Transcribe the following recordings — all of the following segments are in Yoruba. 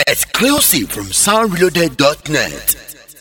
Exclusive from soundreloaded.net.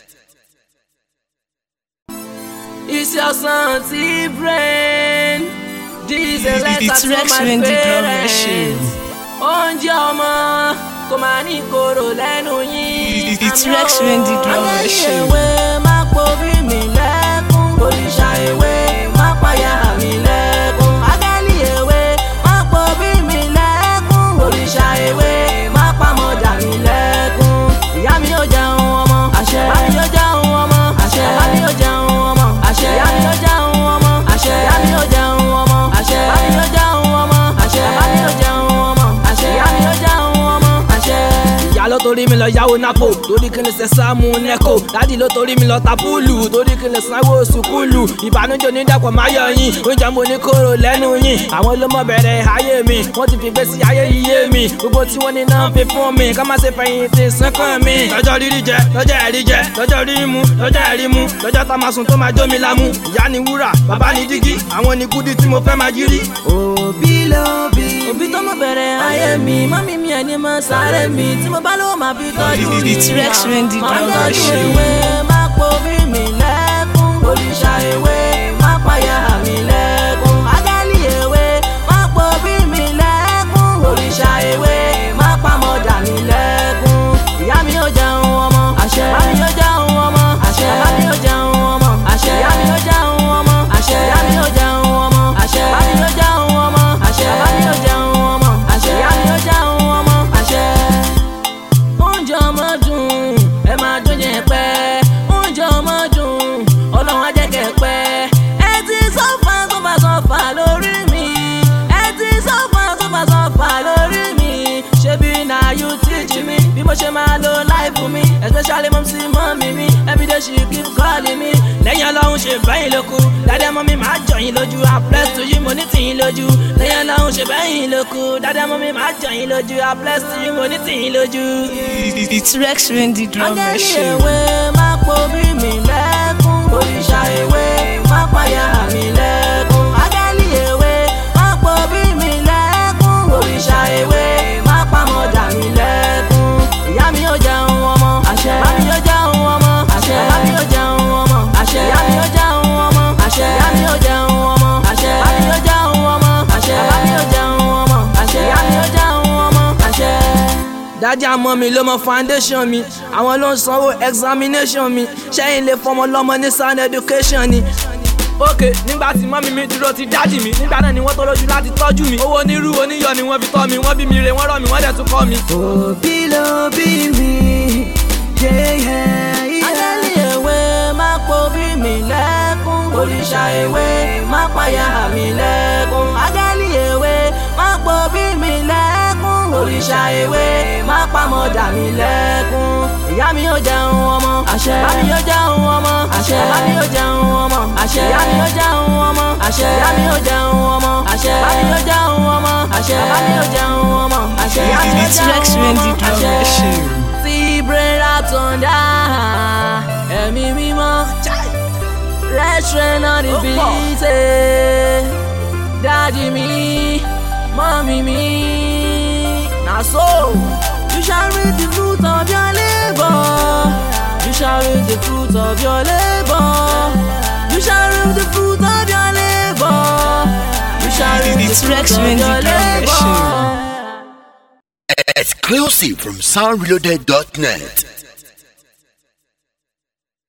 It's your son T-Brain. This is a letter It's to Rex my Wendy drum parents. machine. Oúnjẹ ọmọ kò máa ní kóró lẹ́nu yín. It's Rex Wendy drum machine. Àgbẹ̀lì ewé má pobí mi lẹ́kún. Òrìṣà ewé má payà mi lẹ́kún. Àgbẹ̀lì ewé má pobí mi lẹ́kún. Òrìṣà ewé má pamọ́dà mi lẹ́kún. Ìyá mi yóò jẹun ọmọ. Àṣẹ. Bàbá mi yóò jẹun ọmọ. Àṣẹ. Bàbá mi yóò jẹun ọmọ. Àṣẹ. Ìyá mi yóò jẹun ọmọ. Àṣẹ. Ìyá mi yóò jẹun ọmọ. Àṣẹ. Bàbá mi yóò jẹun ọmọ. Àṣẹ. Bàbá mi yóò jẹun ọmọ. Àṣẹ. Ìyá mi yóò jẹun ọmọ. Àṣẹ. Ìyá ló torí mi lọ yáwó nápò torí kí n lè ṣe sáàmù nẹ́kò. Dádì ló torí mi lọ ta púùlù torí kí n lè sanwó sùkúlù. Ìbànújẹ́ onídàpọ̀ máa yọ yín oúnjẹ mo ní kóró lẹ́nu yín. Àwọn ló mọ̀ bẹ̀rẹ̀ ayé mi wọ́n ti fi gbé sí ayé iye mi. Gbogbo tí wọ́n ní náà fi fún mi ká má ṣe fẹ̀yìntì sẹ́kàn mi. Lọ́jọ́ rírí jẹ lọ́jọ́ ẹ̀rí jẹ lọ́jọ́ rírí mu lọ́jọ́ ẹ̀rí mu lọ́jọ́ tá máa sùn tó máa jó mi lámú. Ìyá ni wúrà bàbá ni dígí àwọn ni kúdí tí mo fẹ́ máa jírí. Òbí ló bí òbí tó mọ̀ bẹ̀rẹ̀ ayé mi mọ́mí mi ẹni mọ́ sáré mi tí mo bá lówó máa fi tọ́jú mi. It's Rex Wendy Máa drum tọ́jú machine. ìwé má pobí mi lẹ́kún. Òrìṣà ewé má payà mi lẹ́kún. Àgbẹ̀lì ewé má pobí mi lẹ́kún. Òrìṣà ewé má pamọ́dà mi lẹ́kún. Ìyá mi yóò jẹun ọmọ. Àṣẹ. Bàbá mi yóò jẹun ọmọ. Àṣẹ. Bàbá mi yóò jẹun ọmọ. Àṣẹ. Ìyá mi yóò jẹun ọmọ. Àṣẹ. Ìyá mi yóò jẹun ọmọ. Àṣẹ. Bàbá mi yóò jẹun ọmọ. Àṣẹ. Bàbá mi yóò jẹun ọmọ. Àṣẹ. Ìyá mi yóò jẹun ọmọ. Àṣẹ. Oúnjẹ ọmọ dùn ẹ máa dún yẹn pẹ́. Oúnjẹ ọmọ dùn Ọlọ́run á jẹ́ kẹ́ pẹ́. Ẹ ti sọ́fà sọ́fà lórí mi. Ẹ ti sọ́fà lórí mi. Ṣebí na you teach me bí mo ṣe máa lo life mi. Especially mom sí mọ́mí mi. Everyday she keep calling me. Lẹ́yìn Ọlọ́run ṣe bẹ́yìn lóku. Dádé mọ́ mi máa jọ yín lójú. I bless to you mo ní tìyín lójú. Lẹ́yìn Ọlọ́run ṣe bẹ́yìn lóku. Dádé mọ́ mi máa jọ yín lójú. I bless to you mo ní tìyín lójú. It's Rex Wendy drum Àgbẹ̀lì machine. ewé má pobí mi lẹ́kún. Òrìṣà ewé má payà mi lẹ́kún. Àgbẹ̀lì ewé má pobí mi lẹ́kún. Òrìṣà ewé má pamọ́dà mi lẹ́kún. Ìyá mi yóò jẹun ọmọ. Àṣẹ. Bàbá mi yóò jẹun ọmọ. Àṣẹ. Bàbá mi yóò jẹun ọmọ. Àṣẹ. Ìyá mi yóò jẹun ọmọ. Àṣẹ. Ìyá mi yóò jẹun ọmọ. Àṣẹ. Bàbá mi yóò jẹun ọmọ. Àṣẹ. Bàbá mi yóò jẹun ọmọ. Àṣẹ. Ìyá mi yóò jẹun ọmọ. Àṣẹ. Dájí àmọ́ mi ló mọ foundation mi àwọn ló ń sanwó examination mi ṣẹ́yìn lè fọmọ lọ́mọ ní sound education ni. Ok nígbà tí mọ́mí mi dúró ti dájì mi nígbà náà ni wọ́n tó lójú láti tọ́jú mi owó onírú oníyọ̀ ni wọ́n fi tọ́ mi wọ́n bí mi re wọ́n rọ̀ mí wọ́n dẹ̀ tún kọ́ mi. Òbí ló bí mi Àgbẹ̀lì ewé má pobí mi lẹ́kún. Òrìṣà ewé má payà mi lẹ́kún. Àgbẹ̀lì ewé má pobí mi lẹ́kún. Òrìṣà ewé má pamọ́dà mi lẹ́kún. Ìyá mi yóò jẹun ọmọ. Àṣẹ. Bàbá mi yóò jẹun ọmọ. Àṣẹ. Bàbá mi yóò jẹun ọmọ. Àṣẹ. Ìyá mi yóò jẹun ọmọ. Àṣẹ. Ìyá mi yóò jẹun ọmọ. Àṣẹ. Bàbá mi yóò jẹun ọmọ. Àṣẹ. Bàbá mi yóò jẹun ọmọ. Àṣẹ. Ìyá mi yóò It's jẹun Rex ọmọ. Wendy drum Àṣẹ. machine. T-Brain àtọ̀ndá ẹ̀mí mímọ́ restaurant on the beat. Daddy mi mọ́mí mi na so. You shall reap the fruit of your labour. You shall reap the fruit of your labour. You shall reap the fruit of your labour. You shall reap the It's fruit Rex of Wendy your drum labour. machine. Exclusive from soundreloaded.net.